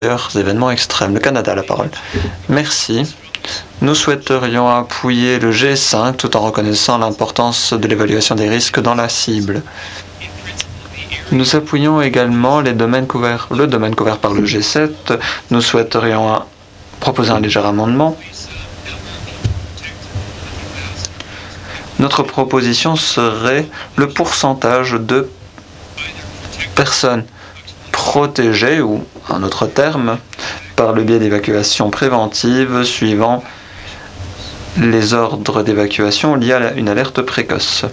événements extrêmes. Le Canada a la parole. Merci. Nous souhaiterions appuyer le G5 tout en reconnaissant l'importance de l'évaluation des risques dans la cible. Nous appuyons également le domaine couvert par le G7. Nous souhaiterions proposer un léger amendement. Notre proposition serait le pourcentage de personnes protégées, ou un autre terme, par le biais d'évacuation préventive suivant les ordres d'évacuation liés à une alerte précoce.